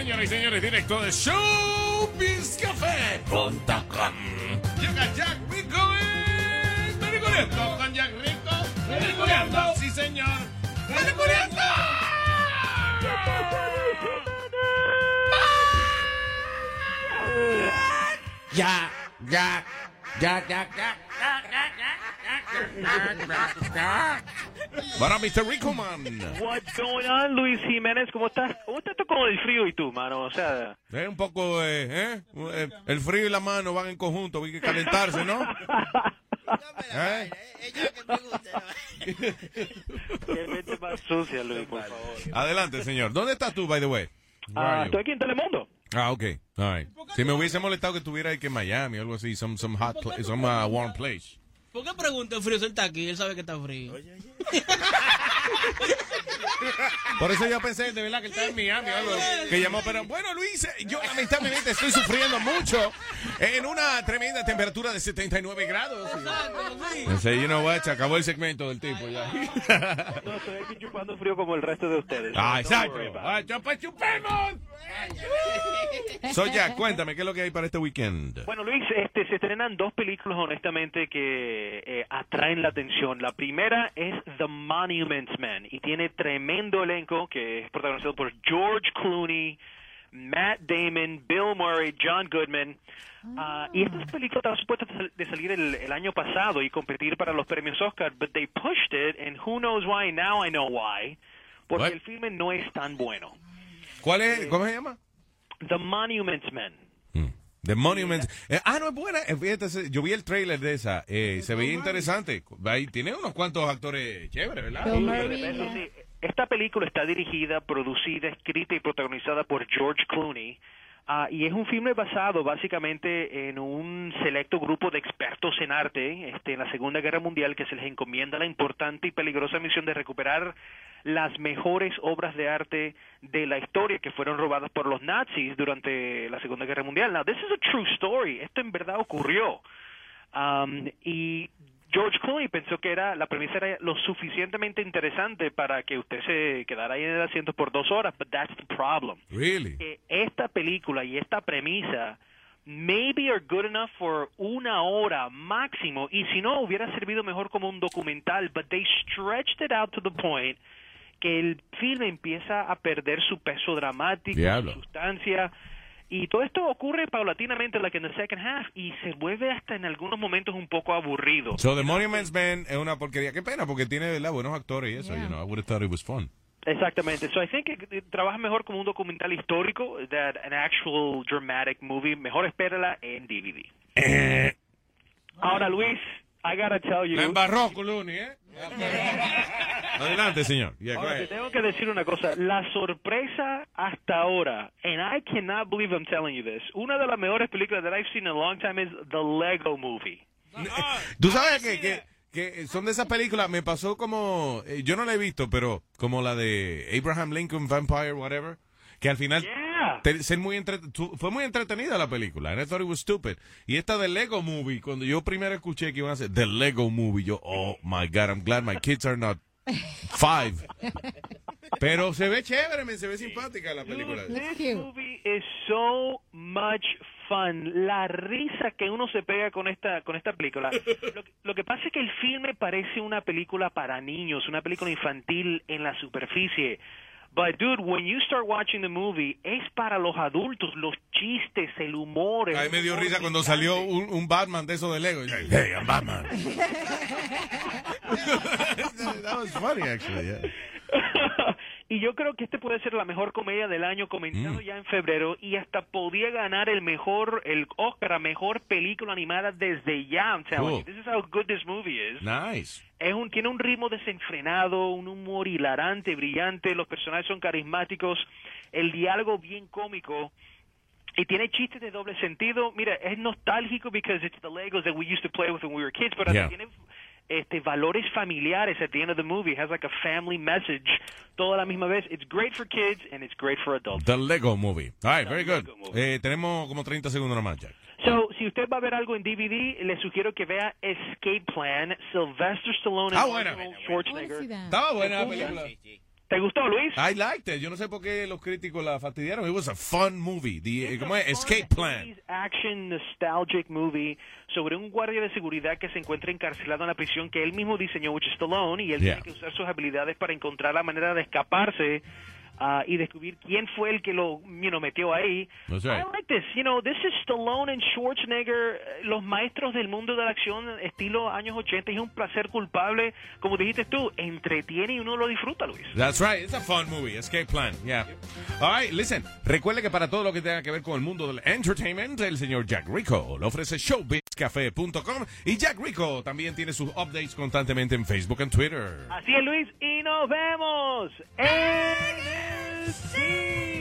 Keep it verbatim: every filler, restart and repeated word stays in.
señoras y señores, directo de Showbiz Café punto com. Llega Jack Rico en Peliculeando con Jack Rico. Peliculeando, sí señor. Peliculeando. Ya, ya, ya, ya, ya. Para mister Rico Man. What's going on, Luis Jiménez? ¿Cómo estás? ¿Cómo estás tú con el frío y tú, mano? O sea... Es un poco, eh, ¿eh? El, el frío y la mano van en conjunto, hay que calentarse, ¿no? ¿Eh? Qué mente más sucia, Luis, por favor. Adelante, señor. ¿Dónde estás tú, by the way? Ah, estoy aquí en Telemundo. Ah, ok. All right. Si me hubiese molestado que estuviera aquí en Miami o algo así, some, some hot place, some uh, warm place. ¿Por qué pregunta el frío si él está aquí? Él sabe que está frío. Por eso yo pensé, de verdad, que él está en Miami o algo. Que llamó, pero bueno, Luis, yo lamentablemente estoy sufriendo mucho en una tremenda temperatura de setenta y nueve grados. Pensé, you know what, se acabó el segmento del tipo ya. No, estoy aquí chupando frío como el resto de ustedes. Ah, exacto. Ah, chupa, chupemos. So, ya, cuéntame, ¿qué es lo que hay para este weekend? Bueno, Luis, este, se estrenan dos películas, honestamente, que eh, atraen la atención. La primera es The Monuments Men, y tiene tremendo elenco, que es protagonizado por George Clooney, Matt Damon, Bill Murray, John Goodman. Uh, y esta película estaba supuesta de salir el, el año pasado y competir para los premios Oscar, but they pushed it, and who knows why, now I know why, porque What? el filme no es tan bueno. ¿Cuál es? ¿Cómo se llama? The Monuments Men. Hmm. The Monuments. Eh, ah, no es buena. Eh, fíjate, se- yo vi el trailer de esa. Eh, se veía interesante. Ahí tiene unos cuantos actores chéveres, ¿verdad? Bill Murray, Eso yeah. sí, esta película está dirigida, producida, escrita y protagonizada por George Clooney. Ah, y es un filme basado básicamente en un selecto grupo de expertos en arte este, en la Segunda Guerra Mundial, que se les encomienda la importante y peligrosa misión de recuperar las mejores obras de arte de la historia que fueron robadas por los nazis durante la Segunda Guerra Mundial. Now, this is a true story. Esto en verdad ocurrió. Um, y George Clooney pensó que era la premisa era lo suficientemente interesante para que usted se quedara ahí en el asiento por dos horas, but that's the problem. Really? Que esta película y esta premisa maybe are good enough for una hora máximo, y si no, hubiera servido mejor como un documental, but they stretched it out to the point que el filme empieza a perder su peso dramático, Diablo. su sustancia, y todo esto ocurre paulatinamente, like in the second half, y se vuelve hasta en algunos momentos un poco aburrido. So, The Monuments Men es una porquería. Qué pena, porque tiene, ¿verdad?, buenos actores y eso. Yeah. You know, I would have thought it was fun. Exactamente. So I think que trabaja mejor como un documental histórico that an actual dramatic movie. Mejor espérala en D V D. Eh, Ahora, Luis, I gotta tell you. la embarró, Clooney, ¿eh? Adelante, señor. Yeah, go Ahora, te ahead. tengo que decir una cosa. La sorpresa hasta ahora, and I cannot believe I'm telling you this, una de las mejores películas that I've seen in a long time is The Lego Movie. Tú sabes que, que, que son de esas películas, me pasó como, eh, yo no la he visto, pero como la de Abraham Lincoln Vampire, whatever, que al final Yeah. te- ser muy entre- tu- fue muy entretenida la película, and I thought it was stupid. Y esta de Lego Movie, cuando yo primero escuché que iban a hacer The Lego Movie, yo, oh my God, I'm glad my kids are not five. Pero se ve chévere, man, se ve simpática la película. Dude, It's this cute. movie is so much fun. La risa que uno se pega con esta con esta película. Lo, que- lo que pasa es que el filme parece una película para niños, una película infantil en la superficie. But dude, when you start watching the movie, es para los adultos, los chistes, el humor. el A mí me dio humor risa cuando picante. salió un, un Batman de esos de Lego. Hey, I'm Batman. That was funny, actually, yeah. Y yo creo que este puede ser la mejor comedia del año, comenzando Mm. ya en febrero, y hasta podía ganar el mejor, el Oscar a mejor película animada desde ya. I'm telling Cool. you, this is how good this movie is. Nice. Es un, tiene un ritmo desenfrenado, un humor hilarante, brillante, los personajes son carismáticos, el diálogo bien cómico, y tiene chistes de doble sentido. Mira, es nostálgico because it's the Legos that we used to play with when we were kids, pero Yeah. tiene este valores familiares at the end of the movie. It has like a family message, todo a la misma vez. It's great for kids and it's great for adults. The Lego Movie. All right, very good. Lego Movie. Eh, tenemos como treinta segundos nomás, Jack. So, si usted va a ver algo en D V D, le sugiero que vea Escape Plan, Sylvester Stallone Ah, y buena. Arnold I wanna see Schwarzenegger. that. Estaba buena la Segunda. película. ¿Te gustó, Luis? I liked it. Yo no sé por qué los críticos la fastidiaron. It was a fun movie. The, ¿cómo es? Escape Plan. Action nostalgic movie sobre un guardia de seguridad que se encuentra encarcelado en la prisión que él mismo diseñó, which is Stallone, y él Yeah. tiene que usar sus habilidades para encontrar la manera de escaparse uh, y descubrir quién fue el que lo, you know, metió ahí. That's right. I like this. You know, this is Stallone and Schwarzenegger, los maestros del mundo de la acción estilo años ochenta. Es un placer culpable. Como dijiste tú, entretiene y uno lo disfruta, Luis. That's right. It's a fun movie. Escape Plan. Yeah. All right, listen. Recuerde que para todo lo que tenga que ver con el mundo del entertainment, el señor Jack Rico le ofrece showbiz cafe punto com y Jack Rico también tiene sus updates constantemente en Facebook y Twitter. Así es, Luis, y nos vemos en el cine.